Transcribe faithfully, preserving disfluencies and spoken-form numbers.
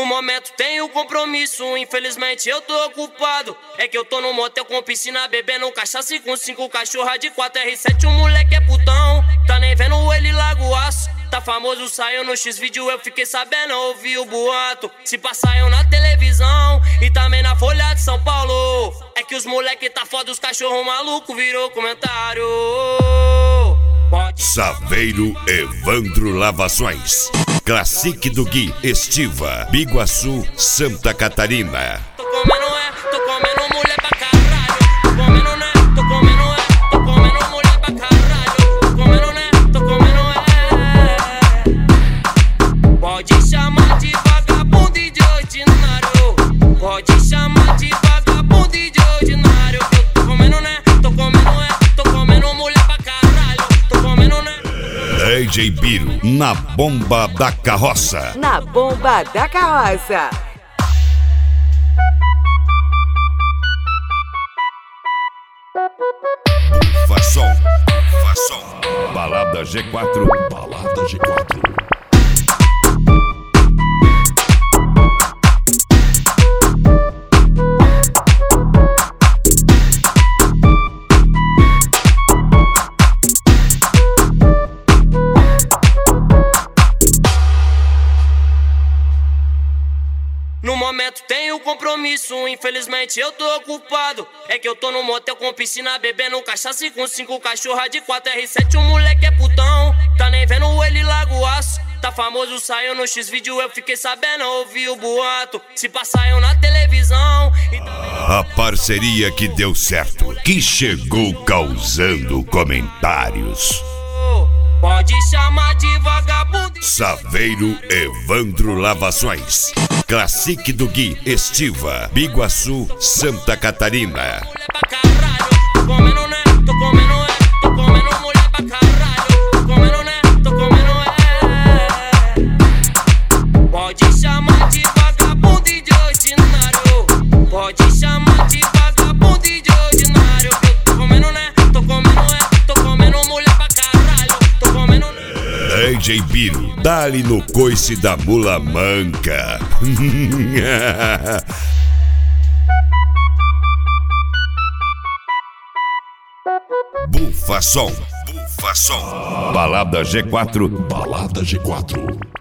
No momento tenho compromisso, infelizmente eu tô ocupado. É que eu tô no motel com piscina, bebendo cachaça e com cinco cachorra de quatro R sete. O moleque é putão, tá nem vendo ele lagoaço. Tá famoso, saiu no X-Vídeo, eu fiquei sabendo, ouvi o boato. Se passaiam na televisão e também na Folha de São Paulo. É que os moleque tá foda, os cachorros maluco virou comentário. Saveiro Evandro Lavações, Classique do Gui, Estiva, Biguaçu, Santa Catarina. Tô comendo é, tô comendo mulher pra caralho. Tô comendo né, tô comendo é, tô comendo mulher pra caralho. Tô comendo né, tô comendo é. Pode chamar de vagabundo e de ordinário. Pode chamar de vagabundo e de ordinário. Eu tô comendo né, tô comendo é, tô comendo mulher pra caralho. Tô comendo né. D J Biro, na bomba da carroça. Na bomba da carroça. Fação, fação. Balada G quatro, balada G quatro. No momento tenho compromisso, infelizmente eu tô ocupado. É que eu tô no motel com piscina, bebendo cachaça e com cinco cachorra de quatro R sete. O moleque é putão, tá nem vendo ele lagoaço. Tá famoso, saiu no X-Vídeo, eu fiquei sabendo, ouvi o boato. Se passaiam na televisão e também... A parceria que deu certo, que chegou causando comentários. Pode chamar de vagabundo. Saveiro Evandro Lavações, Classique do Gui, Estiva, Biguaçu, Santa Catarina. Mulher pra caralho, tô comendo né, tô comendo é, tô comendo mulher pra caralho. Tô comendo né, tô comendo é. Pode chamar de vagabundo e de ordinário. Pode chamar de vagabundo e de ordinário. Eu tô comendo né, tô comendo é, tô comendo mulher pra caralho. Tô comendo né. D J Biro, dá-lhe no coice da mula manca. Bufa som, bufa som. Balada G quatro, balada G quatro.